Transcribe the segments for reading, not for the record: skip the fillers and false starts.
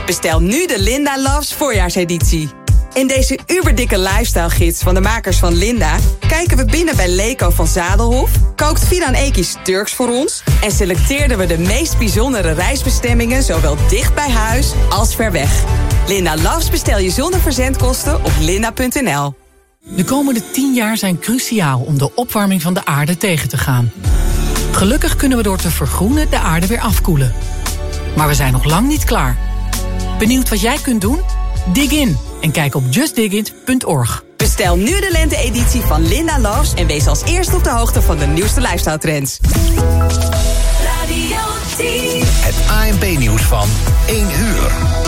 Bestel nu de Linda Loves voorjaarseditie. In deze uberdikke lifestyle gids van de makers van Linda kijken we binnen bij Leko van Zadelhof, kookt Fidan Ekies Turks voor ons en selecteerden we de meest bijzondere reisbestemmingen zowel dicht bij huis als ver weg. Linda Loves bestel je zonder verzendkosten op linda.nl. De komende 10 jaar zijn cruciaal om de opwarming van de aarde tegen te gaan. Gelukkig kunnen we door te vergroenen de aarde weer afkoelen. Maar we zijn nog lang niet klaar. Benieuwd wat jij kunt doen? Dig in en kijk op justdigit.org. Bestel nu de lente-editie van Linda Loves en wees als eerste op de hoogte van de nieuwste lifestyle trends. Radio 10. Het ANP-nieuws van 1 uur.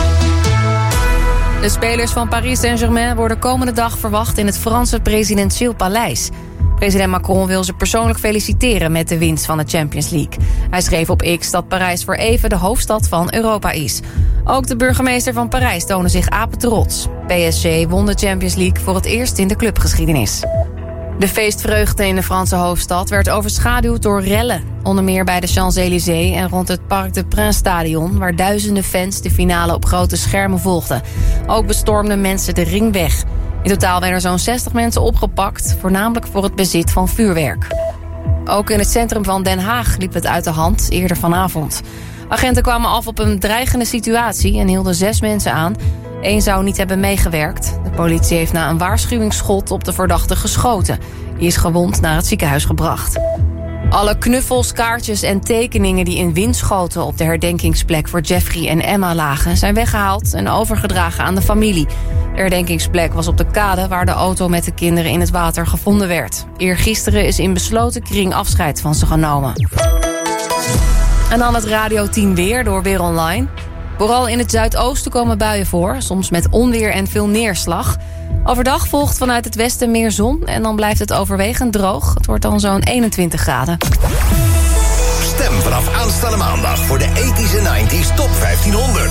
De spelers van Paris Saint-Germain worden komende dag verwacht in het Franse presidentieel paleis. President Macron wil ze persoonlijk feliciteren met de winst van de Champions League. Hij schreef op X dat Parijs voor even de hoofdstad van Europa is. Ook de burgemeester van Parijs toonde zich apetrots. PSG won de Champions League voor het eerst in de clubgeschiedenis. De feestvreugde in de Franse hoofdstad werd overschaduwd door rellen. Onder meer bij de Champs-Élysées en rond het Parc des Princes stadion, waar duizenden fans de finale op grote schermen volgden. Ook bestormden mensen de ringweg. In totaal werden er zo'n 60 mensen opgepakt, voornamelijk voor het bezit van vuurwerk. Ook in het centrum van Den Haag liep het uit de hand, eerder vanavond. Agenten kwamen af op een dreigende situatie en hielden 6 mensen aan. 1 zou niet hebben meegewerkt. De politie heeft na een waarschuwingsschot op de verdachte geschoten. Die is gewond naar het ziekenhuis gebracht. Alle knuffels, kaartjes en tekeningen die in Winschoten op de herdenkingsplek voor Jeffrey en Emma lagen, zijn weggehaald en overgedragen aan de familie. De herdenkingsplek was op de kade waar de auto met de kinderen in het water gevonden werd. Eergisteren is in besloten kring afscheid van ze genomen. En dan het Radio 10 weer door Weer Online. Vooral in het zuidoosten komen buien voor, soms met onweer en veel neerslag. Overdag volgt vanuit het westen meer zon en dan blijft het overwegend droog. Het wordt dan zo'n 21 graden. Stem vanaf aanstaande maandag voor de 80s en 90s Top 1500.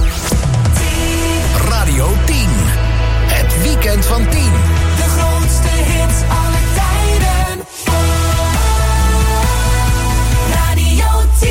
Radio 10. Het weekend van 10. De grootste hits aller tijden. Radio 10.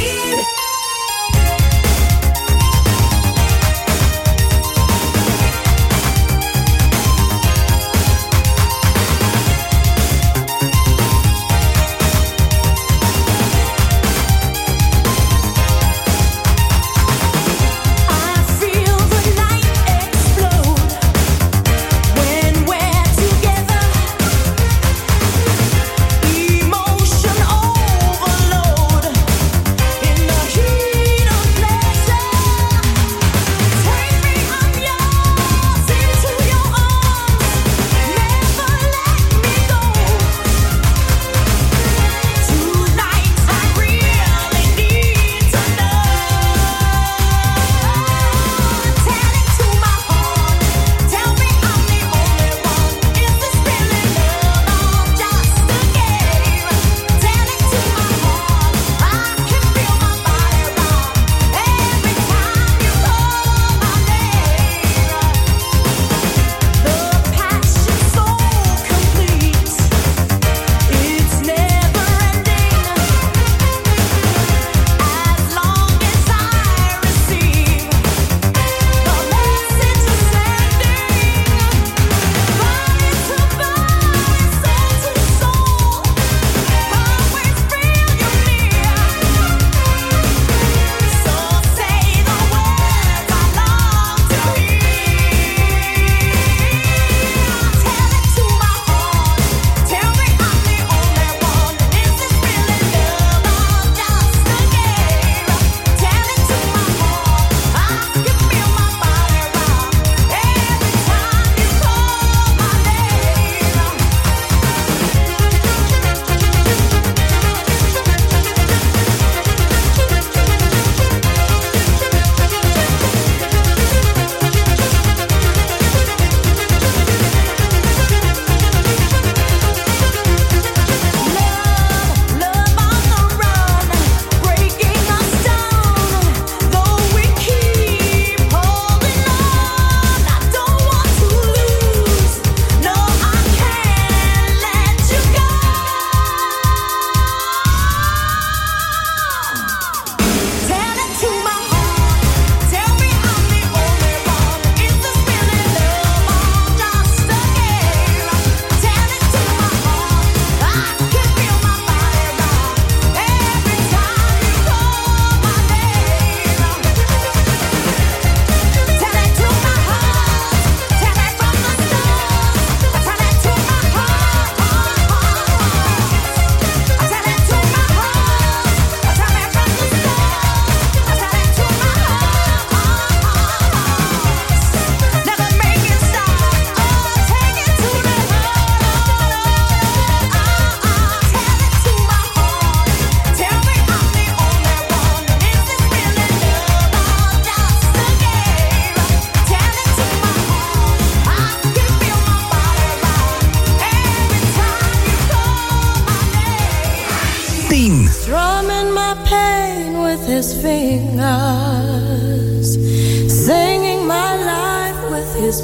his fingers, singing my life with his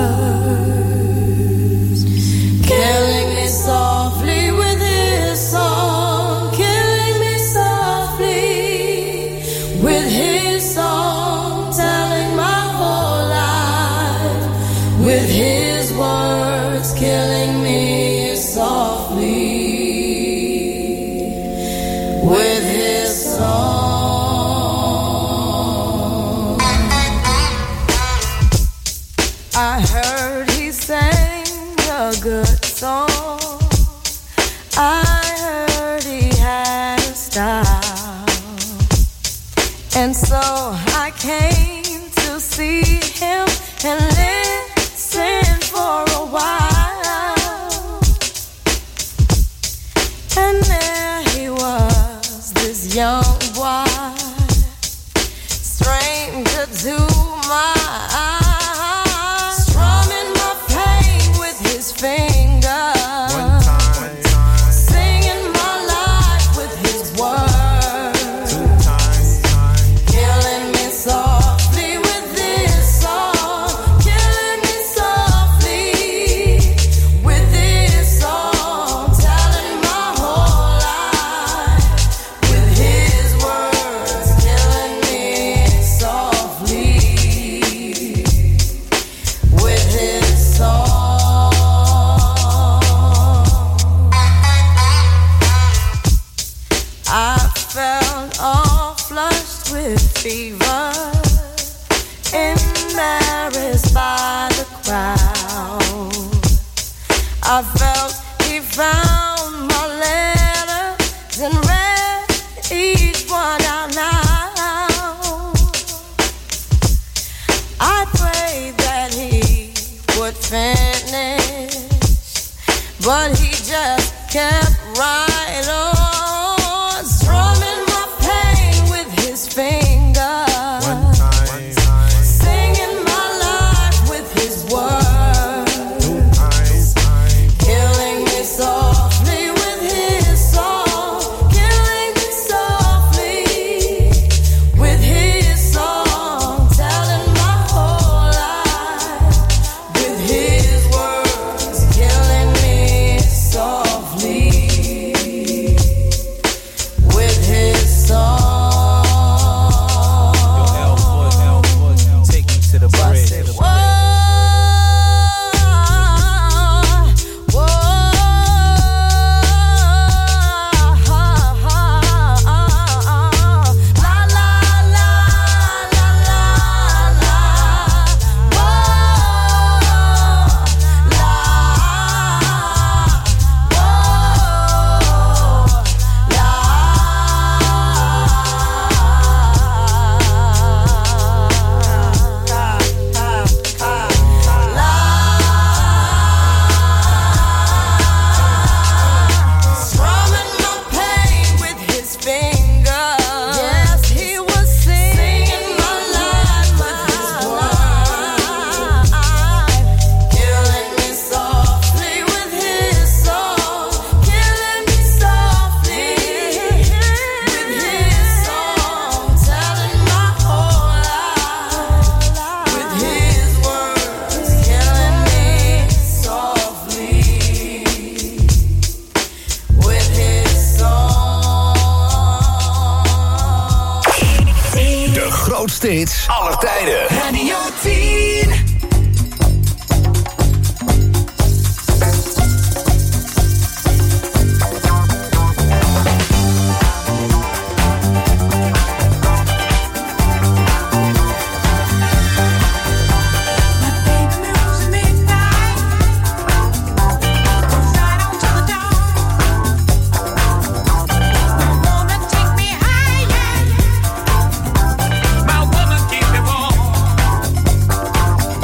words, killing me softly with his song, killing me softly with his song, telling my whole life with his words, killing me softly with his song. I heard he sang a good song, I heard he had a style, and so I came to see him and listen for a while. And there he was, this young boy, stranger to my eyes, strumming my pain with his fingers, singing my life with his words, killing me softly with this song, killing me softly with this song, telling my whole life with his words, killing me softly with his song. I felt all flushed with fever, embarrassed by the crowd. I felt he found my letters and read each one out loud. I prayed that he would finish, but he just kept right on, strumming my pain with his fingers, singing my life with his words, killing me softly with his song, killing me softly with his song, telling my whole life with his words, killing me softly with his song. Take me to the bridge. Whoa, whoa, la la la la la la, whoa, la, strumming my pain with his fingers. Yes, he was singing my life with his words, killing me softly with his song, killing me softly with his song, telling my whole life with his words, killing me softly with his song. De grootste hits aller tijden. Radio 10. My woman keep me warm.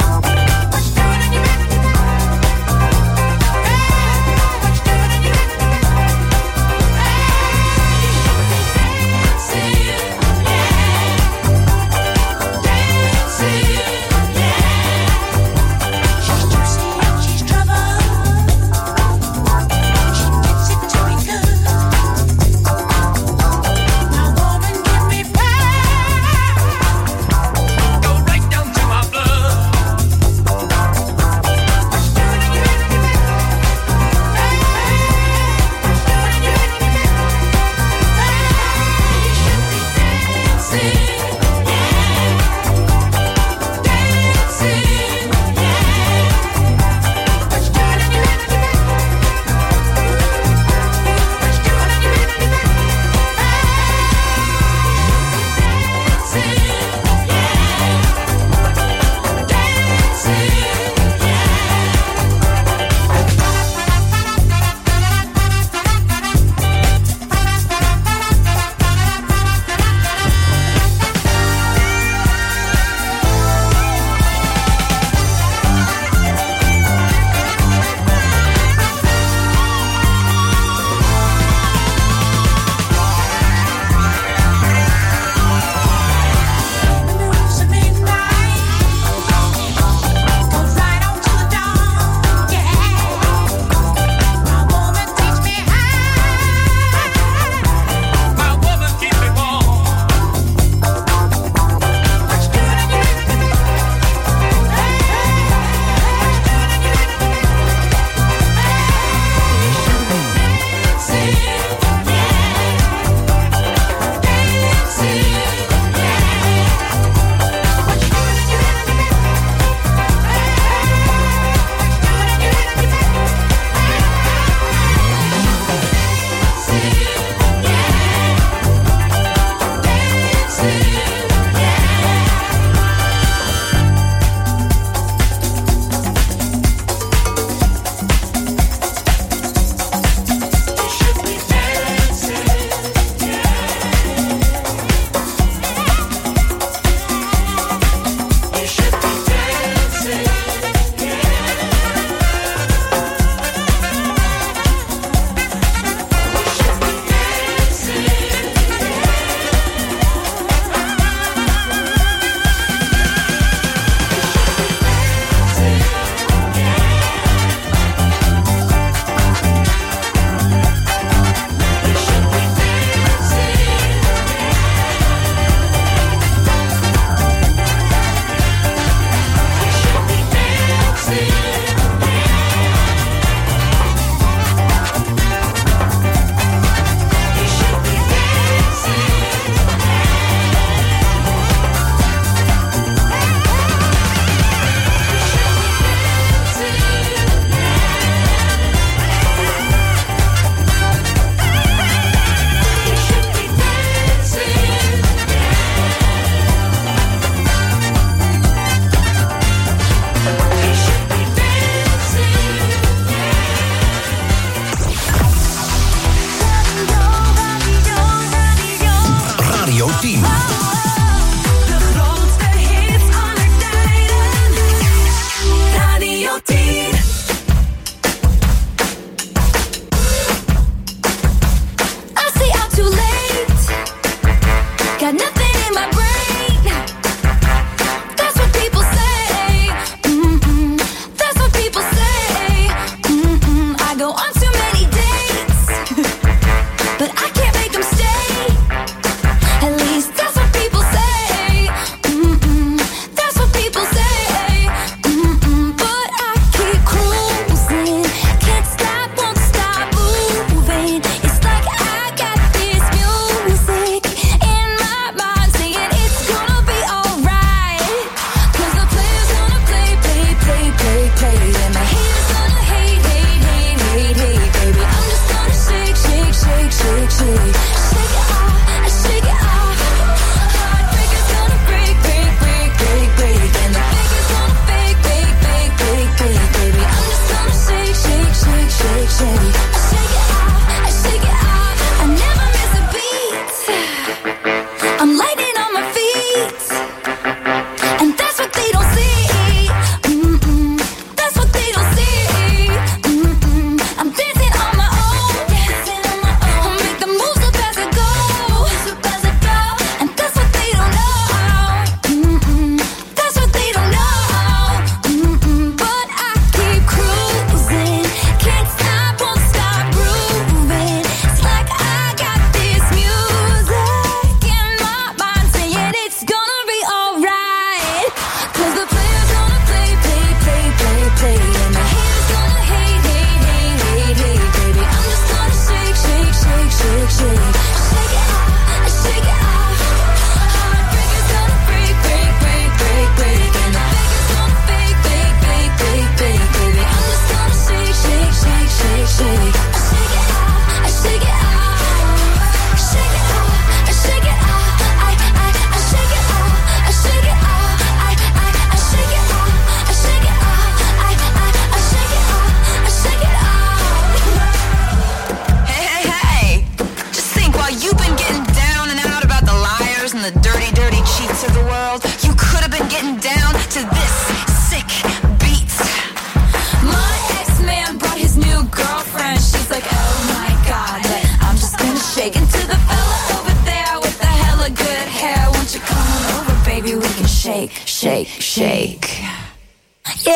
shake, shake. Yeah.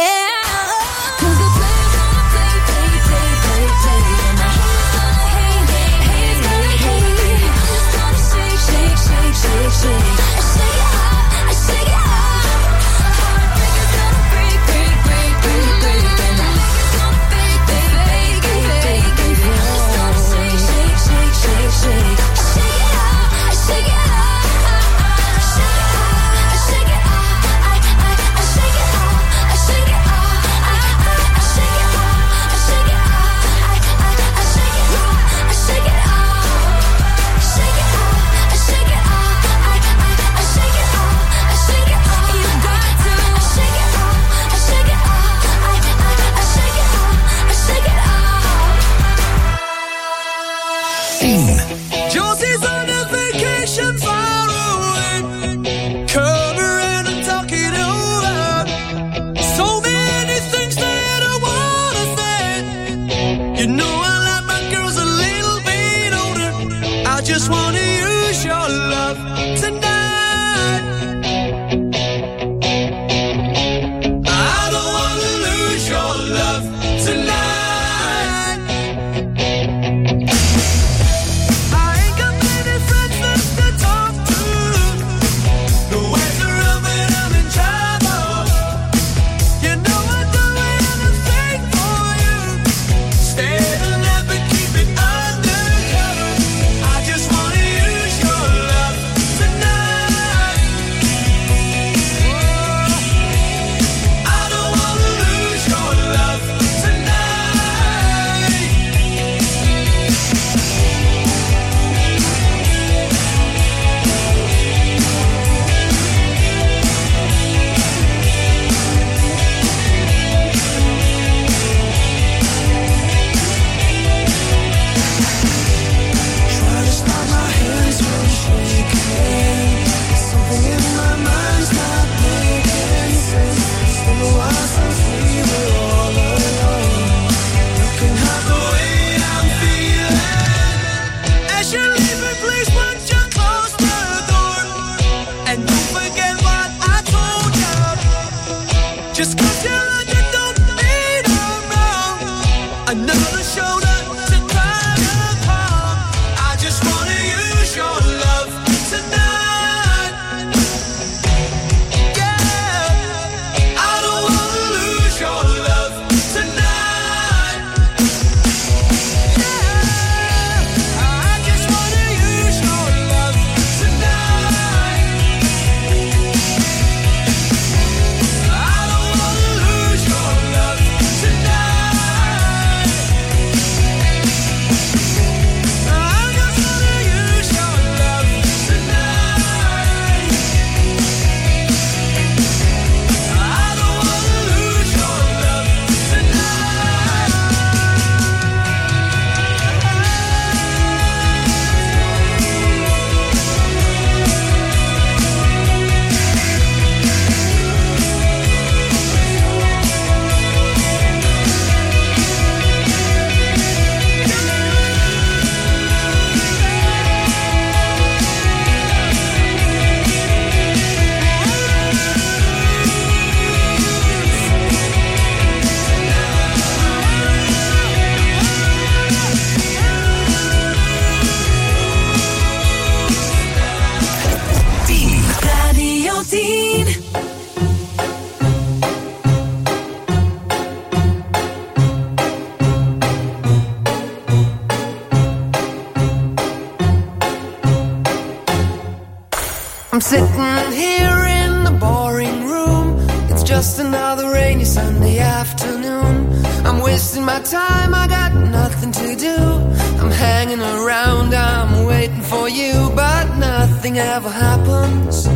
I'm sitting here in the boring room. It's just another rainy Sunday afternoon. I'm wasting my time, I got nothing to do. I'm hanging around, I'm waiting for you, but nothing ever happens.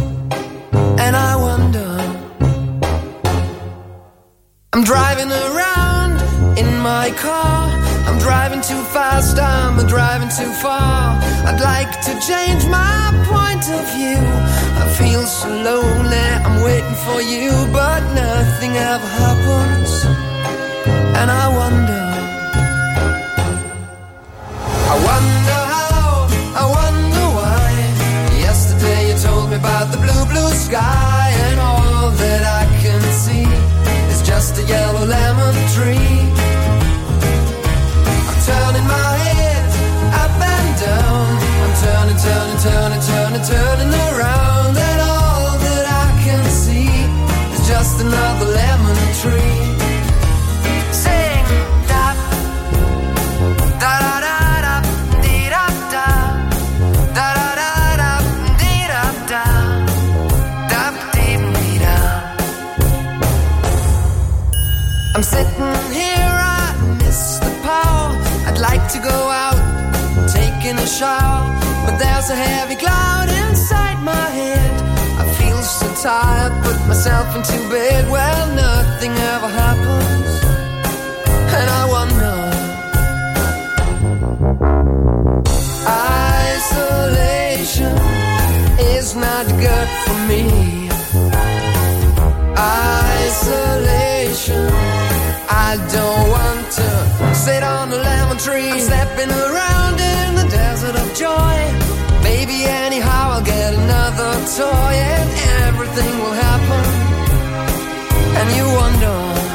And I wonder, I'm driving around in my car. I'm driving too fast, I'm driving too far. I'd like to change my point of view. I feel so lonely, I'm waiting for you, but nothing ever happens. And I wonder how, I wonder why. Yesterday you told me about the blue, blue sky and all just another lemon tree. Sing da da da da da dee da da da da da da dee da da da dee dee da. I'm sitting here, I miss the power. I'd like to go out, taking a shower, but there's a heavy cloud inside my head. I feel so tired, put myself into bed. Well, nothing ever happens, and I wonder. Isolation is not good for me. Isolation, I don't want to sit on a lemon tree. I'm stepping around in the desert of joy. Maybe anyhow I'll get another toy and everything will happen. And you wonder,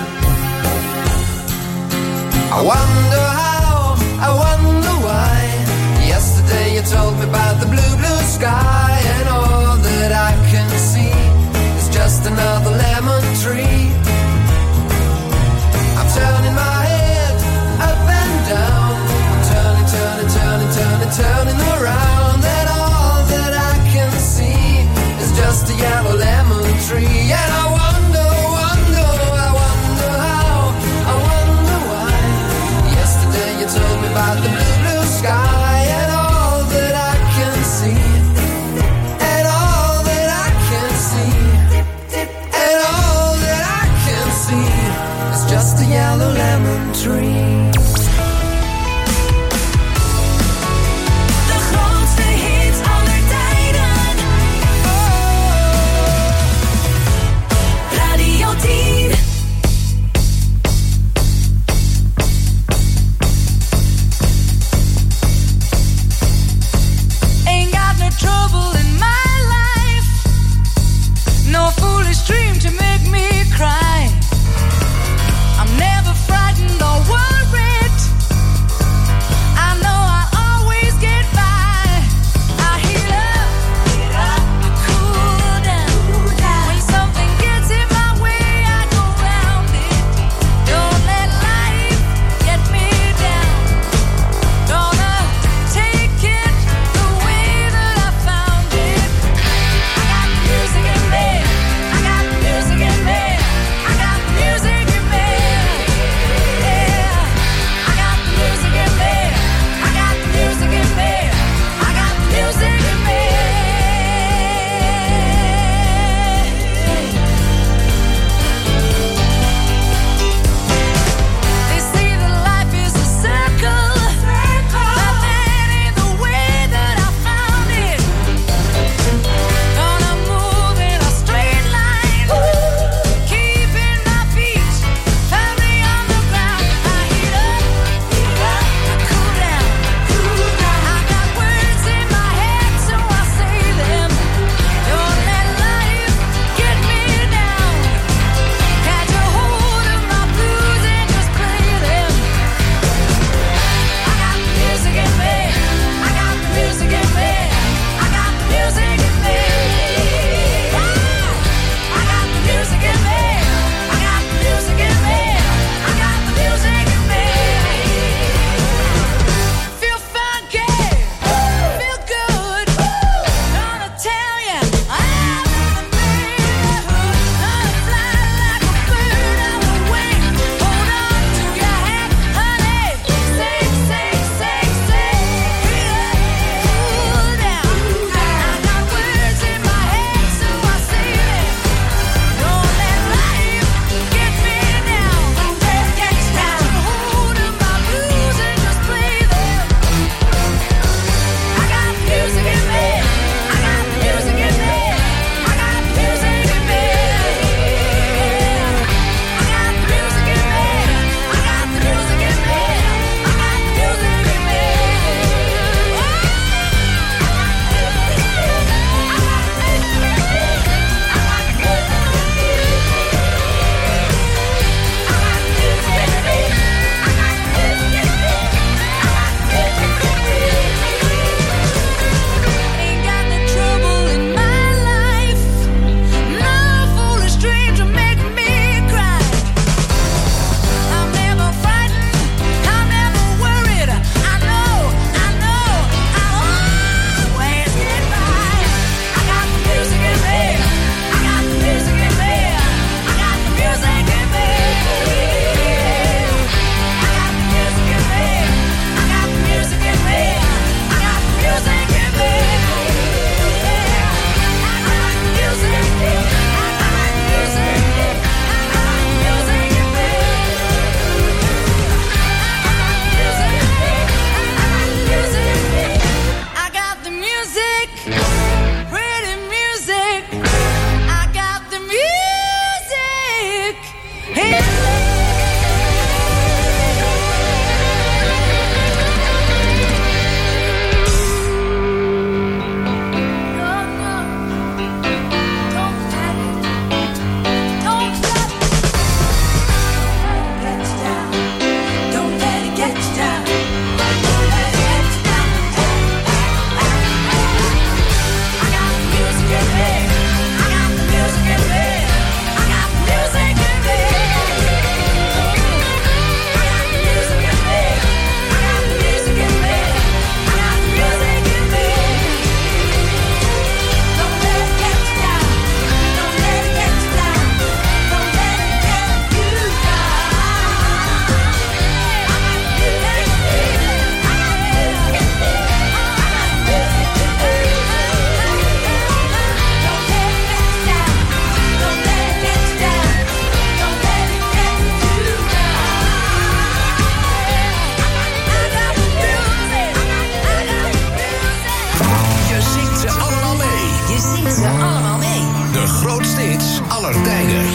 I wonder how, I wonder why. Yesterday you told me about the blue, blue sky, and all that I can see is just another lemon tree. I'm turning my head up and down. I'm turning, turning, turning, turning, turning around, and all that I can see is just a yellow lemon tree. And I wonder, wonder, I wonder how, I wonder why. Yesterday you told me about the blue, blue sky, and all that I can see, and all that I can see, and all that I can see is just a yellow lemon tree. De grootste hits aller tijden. Radio 10. Ain't got no trouble in my life, no foolish dream to make me cry. I'm never frightened or worried, I know I'll always get by. I heat up, I cool down. When something gets in my way, I go round it. Don't let life get me down. Gonna take it the way that I found it. I got music in me, I got music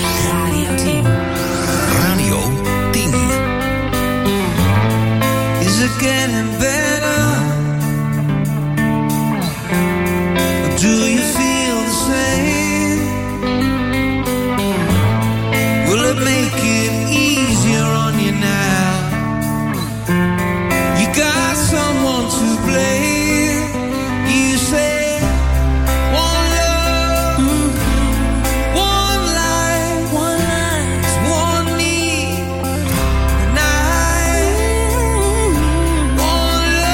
Radio 10. Radio 10. Is it getting better? Or do you feel the same? Will it make it easier on you now? You got someone to blame. You say one love, one life, one need, and I. One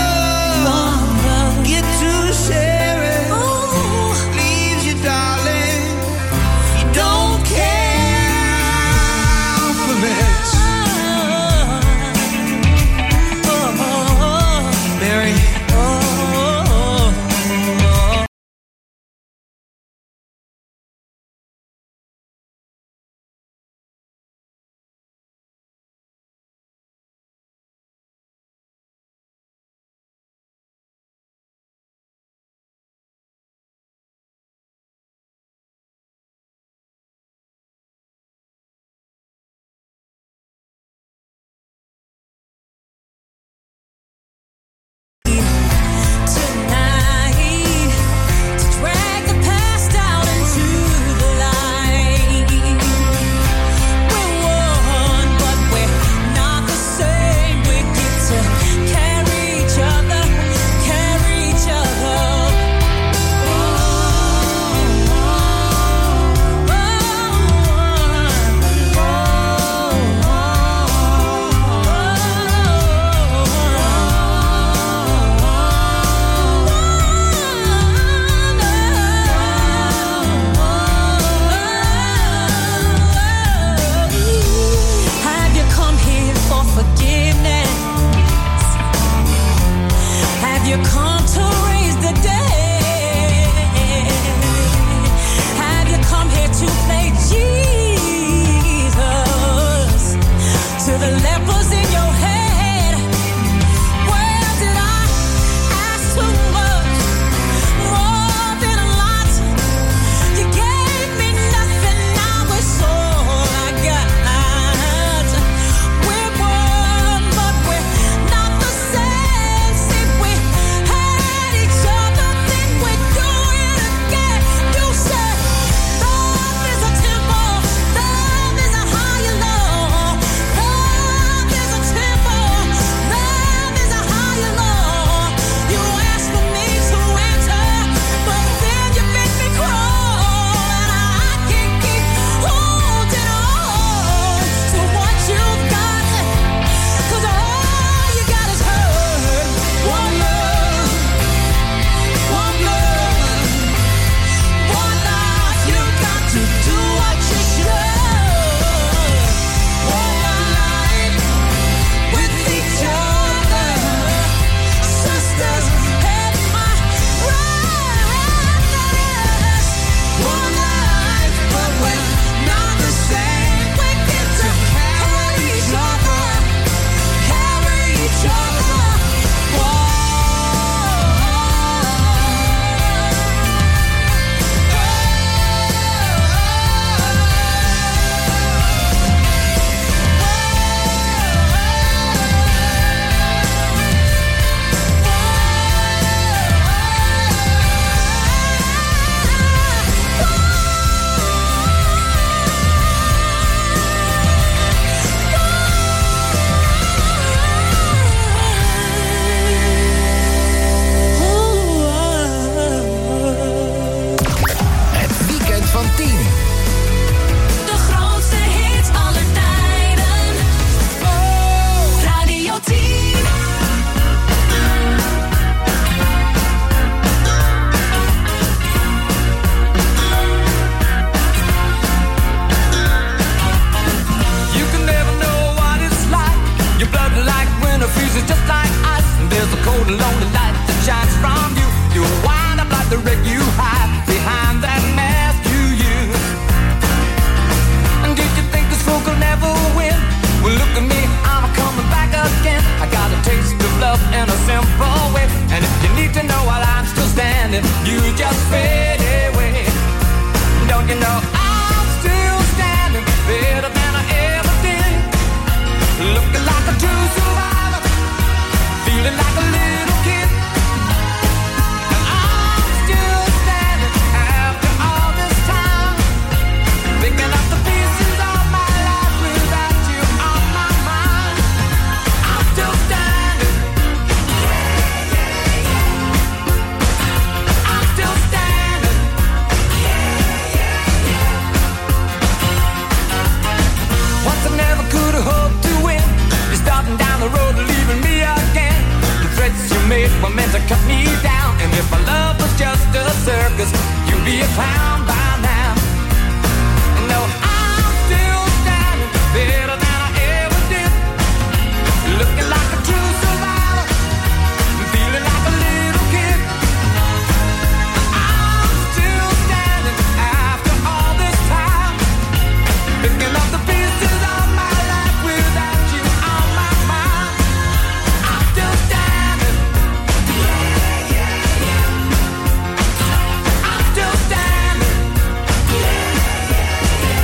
cut me down. And if our love was just a circus, you'd be a clown by now. No, I'm still standing better than I ever did. Looking like a true survivor, feeling like a little kid. I'm still standing after all this time, picking up the pieces of my life without you on my mind. I'm still standing. Yeah, yeah, yeah. I'm still standing. Yeah, yeah, yeah.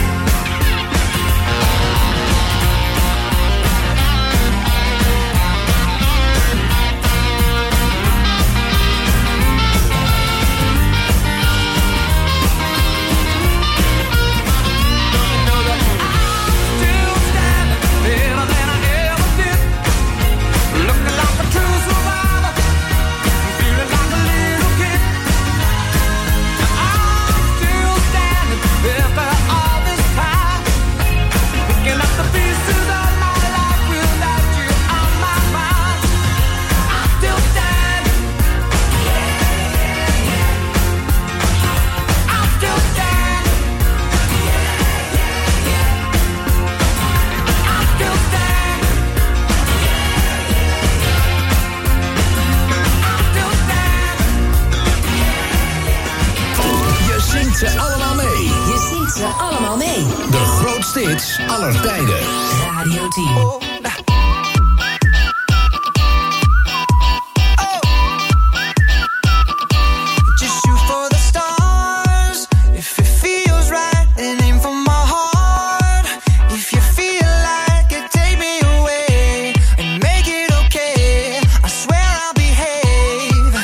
Still standing better than I ever did. Looking like a true survivor, feeling like a little kid. I'm still standing after all this time, picking up the pieces of my life without you on my mind. I'm still standing. Yeah, yeah, yeah. I'm still standing. Yeah, yeah, yeah. I'm still standing. Je zingt ze allemaal mee. Je zingt ze allemaal mee. De grootste hits aller tijden. Radio 10. Just shoot for the stars. If it feels right, and aim for my heart. If you feel like it, take me away and make it okay. I swear I'll behave.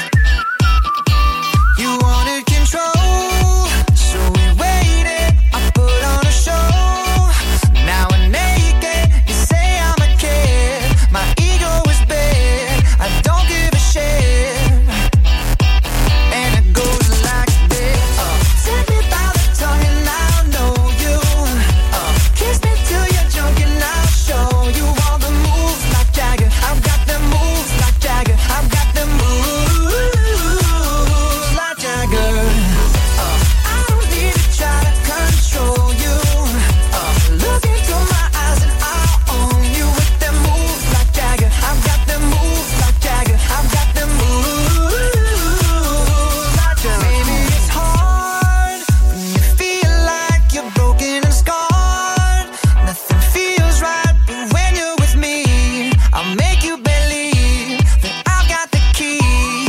You wanted control, so we waited. I put on a show. Now we're naked. You say I'm a kid. My ego is big. I don't give a shit. And it goes like this. Take me by the tongue and I'll know you. Kiss me till you're drunk and I'll show you all the moves like Jagger. I've got them moves like Jagger. I've got them moves like Jagger. I don't need to try to control you. Look into my eyes and I'll own you with them moves like Jagger. I've got them moves like Jagger. I've got them moves like Jagger. Maybe it's hard when you feel like you're broken and scarred. Nothing feels right, but when you're with me, I'll make you believe that I've got the key.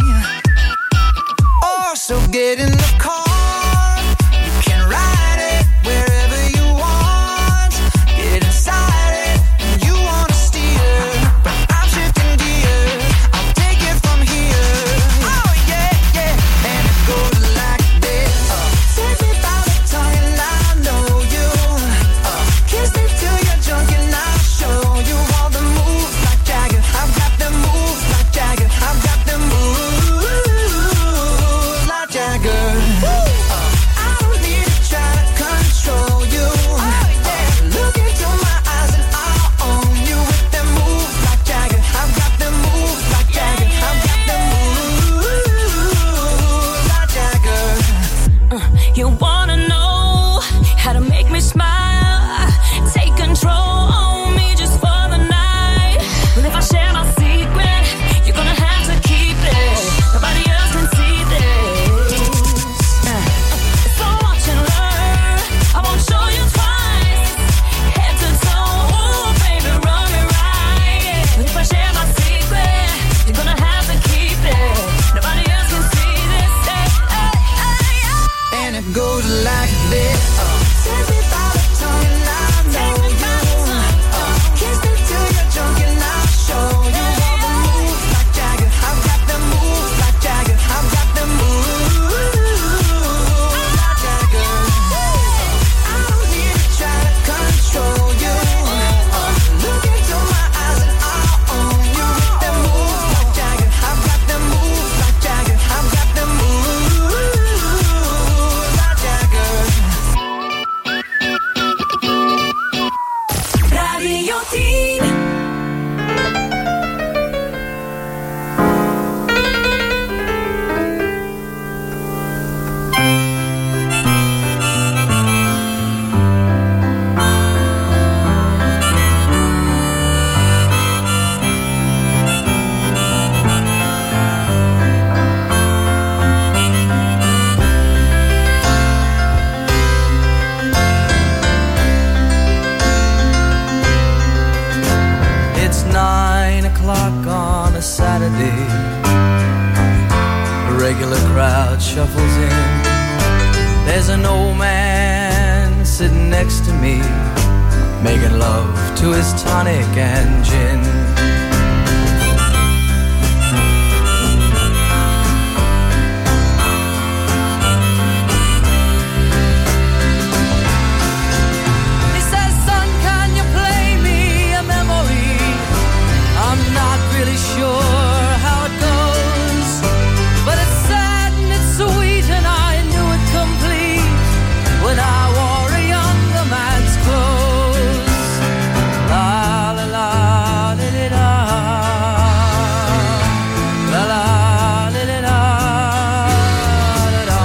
Oh, so get in the car. You can ride it wherever you want. Get inside it and you wanna steer, but I'm shifting gears. I'll take it from here. Oh yeah, yeah. And it goes like this. Take me by the tongue and I'll know you. Kiss me till you're drunk and I'll show you all the moves like Jagger. I've got them moves like Jagger. I've got them moves like Jagger. I don't need to try to control you. Look into my eyes and I'll own you with them moves like Jagger. I've got them moves like Jagger. I've got them moves like Jagger. You wanna know how to make me smile? Take control on me just for the night. But if I share my secret, you're gonna have to keep it. Nobody else can see this. So watch and learn. I won't show you twice. Head to toe, ooh, baby, run me right. But if I share my secret, you're gonna have to keep it. Nobody else can see this. And it goes like this. Take me by the tongue and I'll know you. Kiss me till you're drunk and I'll show you all the moves like Jagger. I've got them moves like Jagger. I've got them moves like Jagger. I don't need to try to control you. Look into my eyes and I'll own you with them moves like Jagger. I've got them moves like Jagger. I've got them moves like Jagger. Radio 10. o'clock on a Saturday. A regular crowd shuffles in. There's an old man sitting next to me, making love to his tonic and gin. He says, son, can you play me a memory? I'm not really sure how it goes, but it's sad and it's sweet and I knew it complete when I wore a younger man's clothes. La la la di di da, la la di di da da da.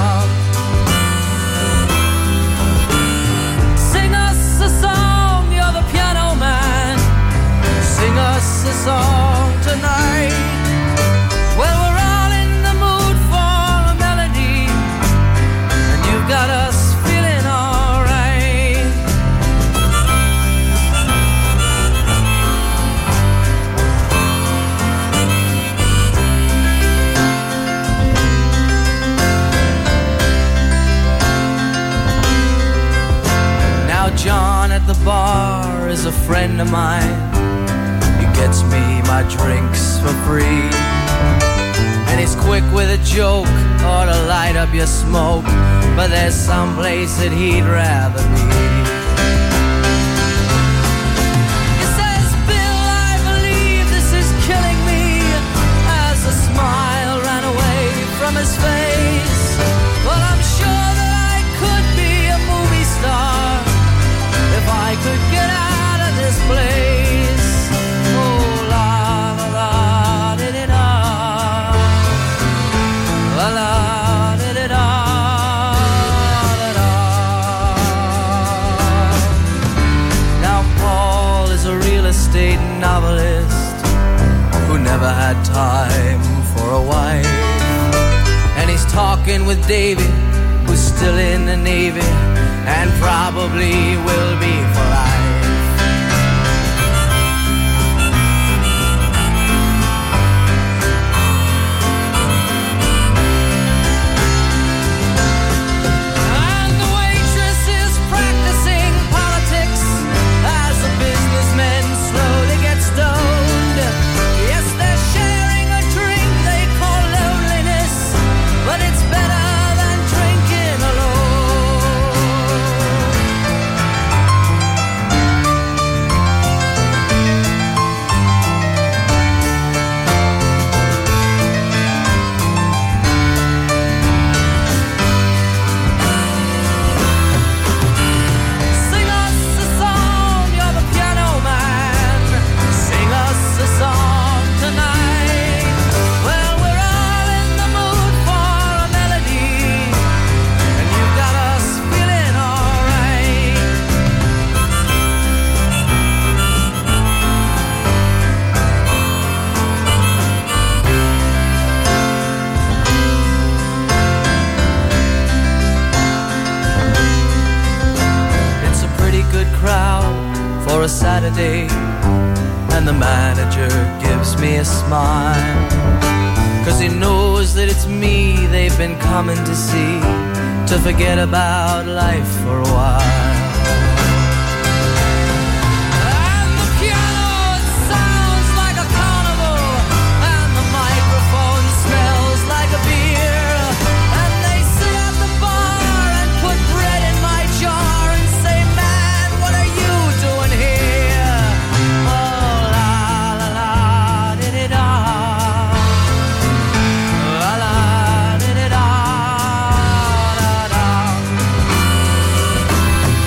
Sing us a song, you're the piano man. Sing us a song tonight. Well, we're all in the mood for a melody, and you've got us feeling alright. Now John at the bar is a friend of mine. He gets me my drinks for free, and he's quick with a joke or to light up your smoke, but there's some place that he'd rather be. He says, Bill, I believe this is killing me, as a smile ran away from his face. Well, I'm sure that I could be a movie star if I could get out of this place. Oh, la la la di di da, la la di di da da da. Now Paul is a real estate novelist who never had time for a wife, and he's talking with David, who's still in the Navy and probably will be for life. And the waitress is practicing politics as the businessmen slowly get stoned. Yes, they're sharing a drink they call loneliness, but it's better than drinking alone. Sing us a song, you're the piano man. Sing us a song tonight. Well, we're all in the mood for a melody, and you've got us feeling alright. It's a pretty good crowd for a Saturday, and the manager gives me a smile, 'cause he knows that it's me they've been coming to see, to forget about life for a while. And the piano sounds like a carnival, and the microphone smells like a beer, and they sit at the bar and put bread in my jar and say, man, what are you doing here? Oh, la la la di di da, la la di di da da da.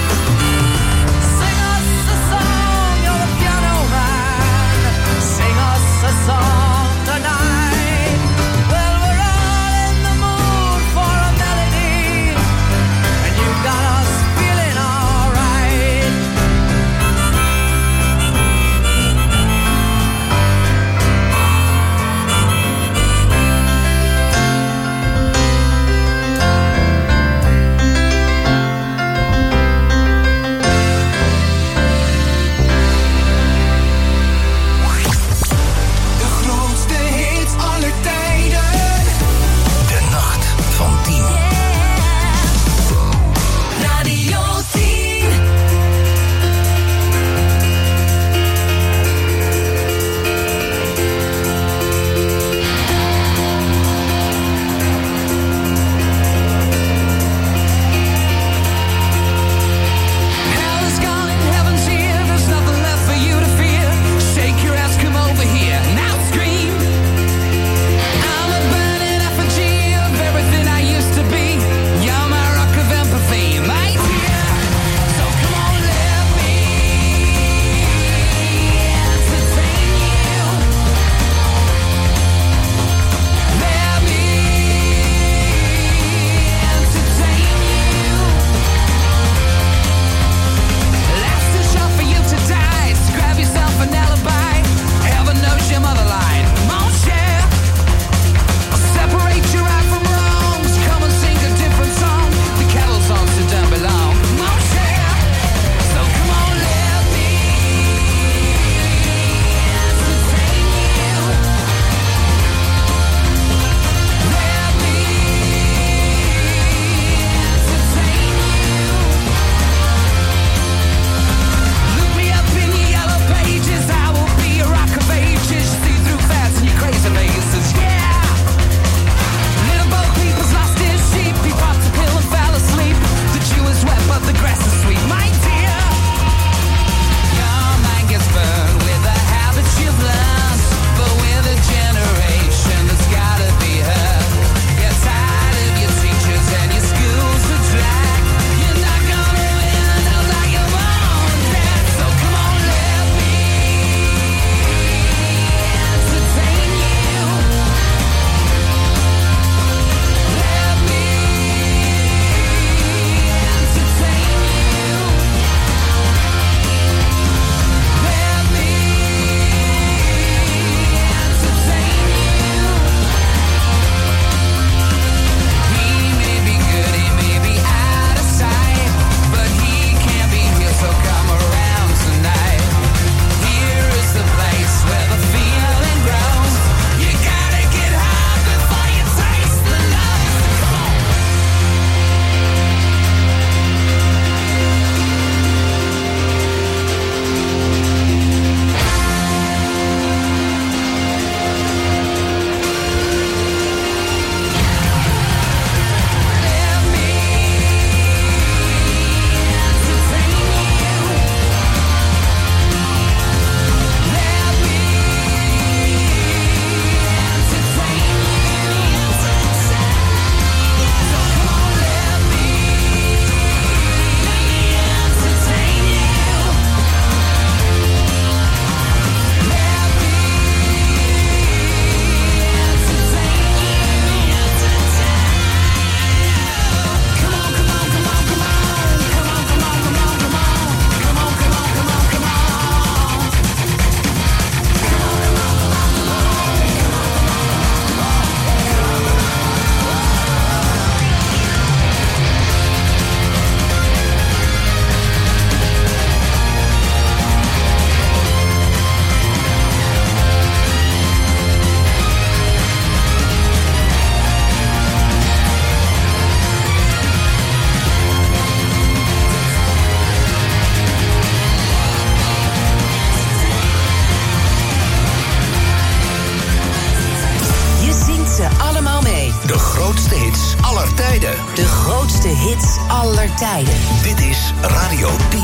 tijden. Dit is Radio 10.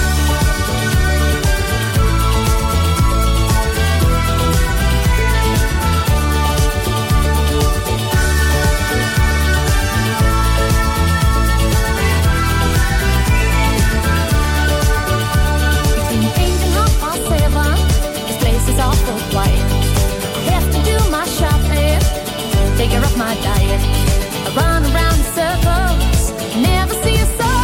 Figure of my diet. I run around in circles, never see a soul.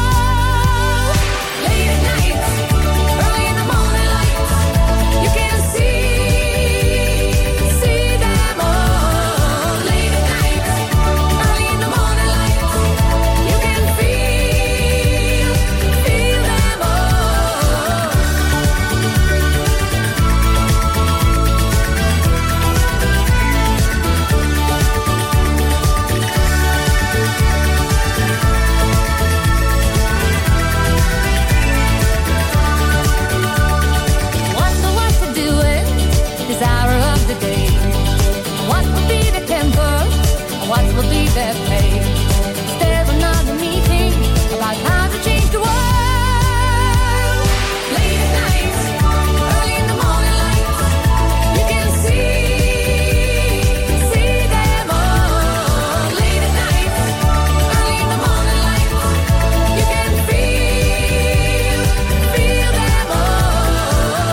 Late at night, early in the morning light, you can see them all. Late at night, early in the morning light, you can feel them all. What will be their fate? Is there another meeting about how to change the world? Late at night, early in the morning light, you can see them all. Late at night, early in the morning light, you can feel them all.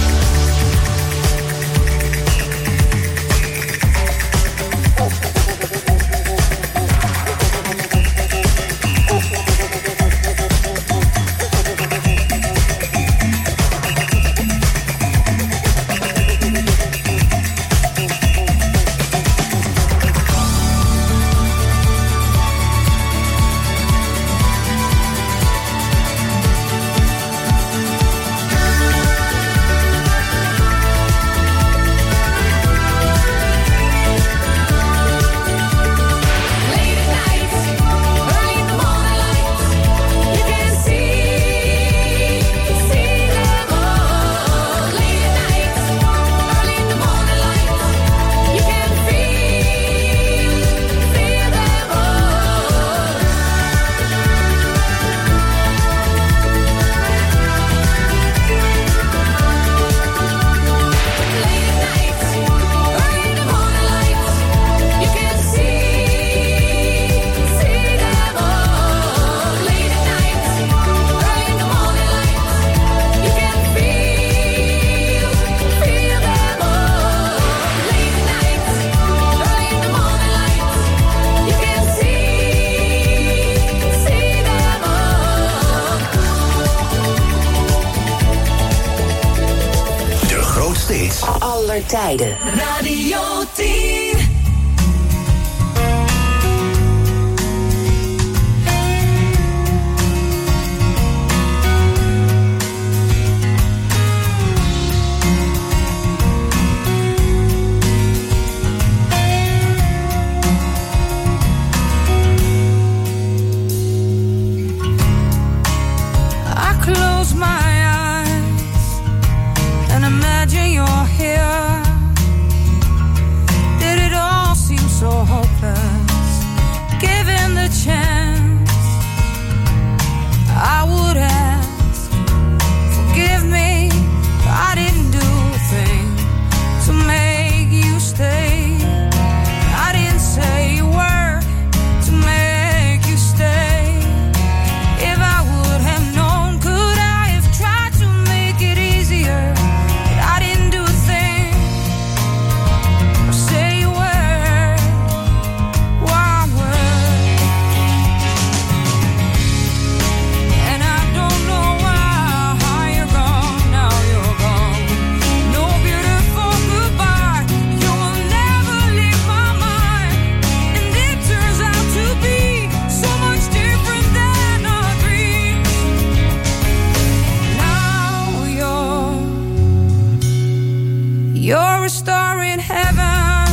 Aller tijden. Radio 10. I close my eyes and imagine you're here. Did it all seem so hopeless? Given the chance, I would ask, forgive me, I didn't do a thing to make you stay. I didn't say a word to make you stay. If I would have known, could I have tried to make it easier? But I didn't do a thing or say a word, one word. And I don't know why you're gone, now you're gone. No beautiful goodbye, you will never leave my mind. And it turns out to be so much different than our dreams. Now you're a star in heaven.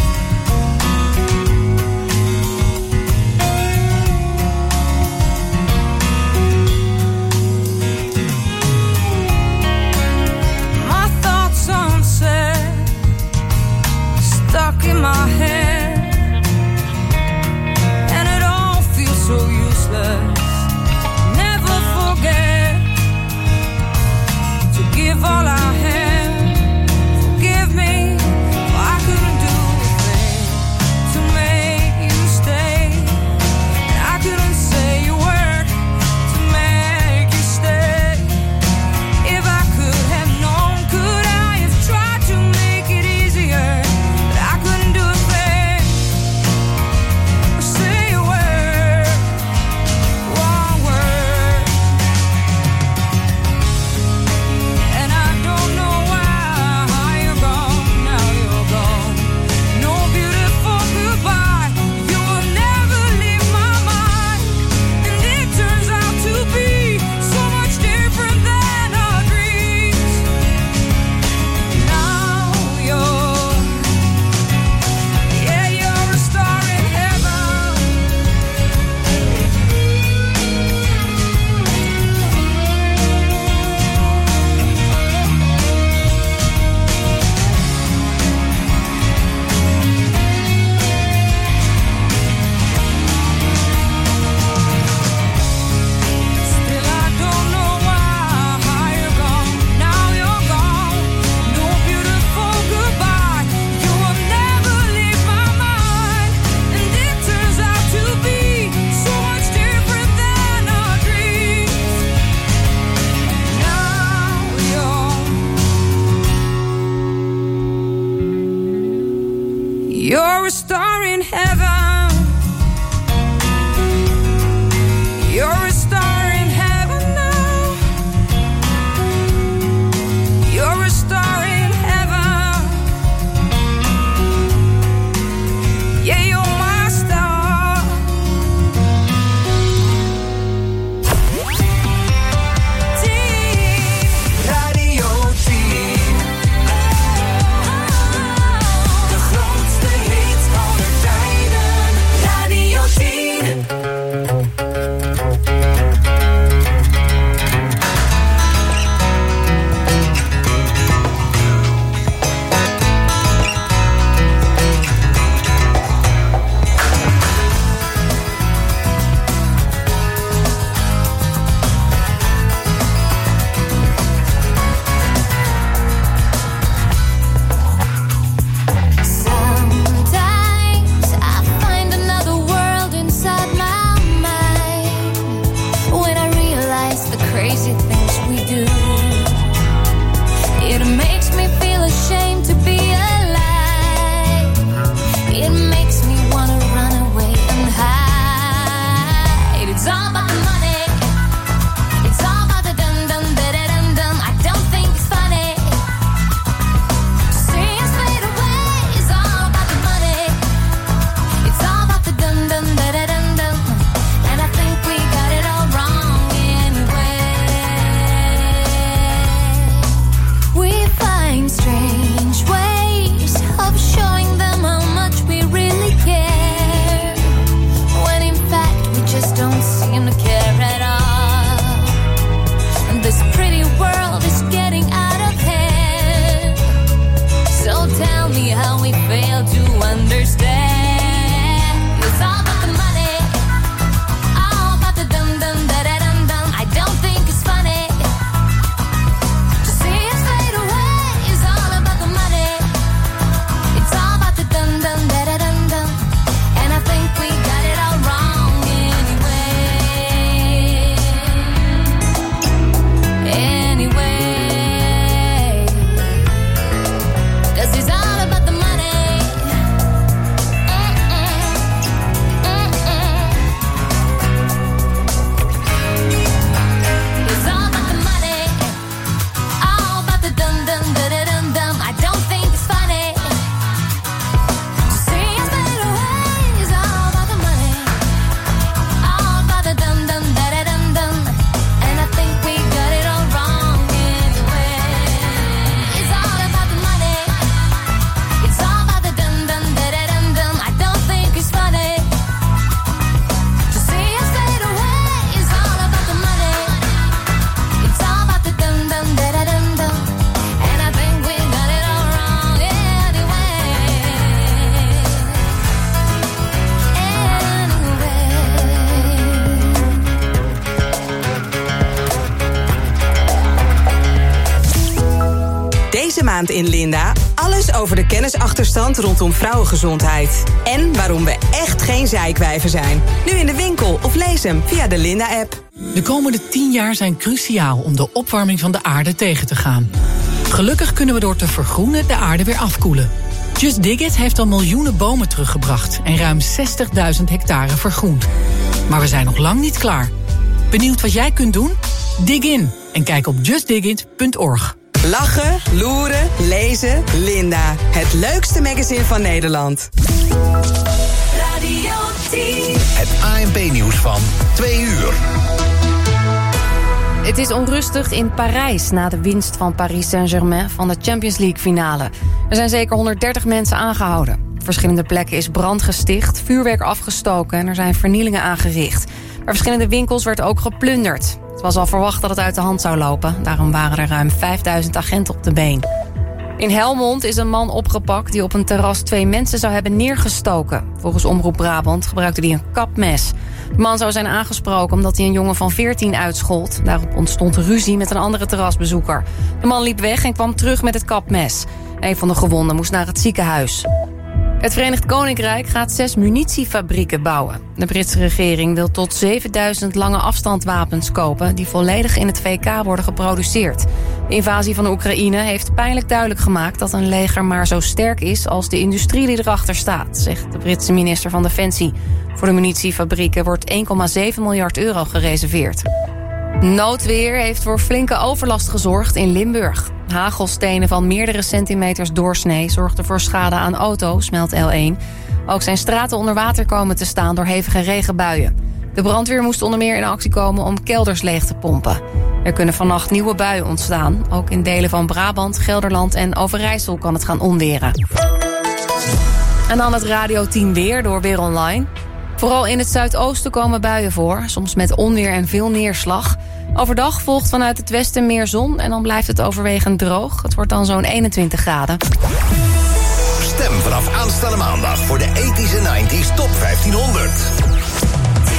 My thoughts unsaid, stuck in my head, and it all feels so useless. You're a star in heaven. You're a star in heaven now. You're a star in heaven. Yeah, you're my star. Radio 10. De grootste hits aller tijden. Radio 10. Sometimes I find another world inside my mind when I realize the crazy things we do. It makes me feel ashamed to be alive. It makes me wanna run away and hide. It's all about the money. It's all about the dum dum da da dum dum. I don't think it's funny. See us fade away. It's all about the money. It's all about the dum dum da da dum dum. And I think we got it all wrong anyway. We find strange ways of showing them how much we really care, when in fact we just don't seem to care at all. And this pretty world is getting out of hand. So tell me how we fail to understand. It's all about the money, all about the dum dum da da dum dum. I don't think it's funny to see us fade away. It's all about the money. It's all about the dum dum da da dum dum. And I think we got it all wrong anyway. Anyway, 'cause it's all about the money. It's all about the money, all about the dum dum da da dum dum. I don't think it's funny to see us fade away. It's all about the money, all about the dum dum da da dum dum. And I think we got it all wrong anyway. It's all about the money. It's all about the dum dum da da dum dum. I don't think it's funny to see us fade away. It's all about the money. It's all about the dum dum da da dum dum. And I think we got it all wrong anyway. Deze maand in Linda, alles over de kennisachterstand rondom vrouwengezondheid. En waarom we echt geen zeikwijven zijn. Nu in de winkel of lees hem via de Linda-app. De komende 10 jaar zijn cruciaal om de opwarming van de aarde tegen te gaan. Gelukkig kunnen we door te vergroenen de aarde weer afkoelen. Just Dig It heeft al miljoenen bomen teruggebracht en ruim 60.000 hectare vergroend. Maar we zijn nog lang niet klaar. Benieuwd wat jij kunt doen? Dig in en kijk op justdigit.org. Lachen, loeren, lezen, Linda. Het leukste magazine van Nederland. Radio 10. Het ANP-nieuws van 2 uur. Het is onrustig in Parijs na de winst van Paris Saint-Germain van de Champions League finale. Er zijn zeker 130 mensen aangehouden. Op verschillende plekken is brand gesticht, vuurwerk afgestoken en er zijn vernielingen aangericht. Bij verschillende winkels werd ook geplunderd. Het was al verwacht dat het uit de hand zou lopen. Daarom waren er ruim 5000 agenten op de been. In Helmond is een man opgepakt die op een terras 2 mensen zou hebben neergestoken. Volgens Omroep Brabant gebruikte hij een kapmes. De man zou zijn aangesproken omdat hij een jongen van 14 uitschold. Daarop ontstond ruzie met een andere terrasbezoeker. De man liep weg en kwam terug met het kapmes. Een van de gewonden moest naar het ziekenhuis. Het Verenigd Koninkrijk gaat 6 munitiefabrieken bouwen. De Britse regering wil tot 7000 lange afstandwapens kopen die volledig in het VK worden geproduceerd. De invasie van Oekraïne heeft pijnlijk duidelijk gemaakt dat een leger maar zo sterk is als de industrie die erachter staat, zegt de Britse minister van Defensie. Voor de munitiefabrieken wordt 1,7 miljard euro gereserveerd. Noodweer heeft voor flinke overlast gezorgd in Limburg. Hagelstenen van meerdere centimeters doorsnee zorgden voor schade aan auto's, meldt L1. Ook zijn straten onder water komen te staan door hevige regenbuien. De brandweer moest onder meer in actie komen om kelders leeg te pompen. Er kunnen vannacht nieuwe buien ontstaan. Ook in delen van Brabant, Gelderland en Overijssel kan het gaan onweren. En dan het Radio 10 weer door Weer Online. Vooral in het zuidoosten komen buien voor, soms met onweer en veel neerslag. Overdag volgt vanuit het westen meer zon en dan blijft het overwegend droog. Het wordt dan zo'n 21 graden. Stem vanaf aanstaande maandag voor de 80s en 90s Top 1500.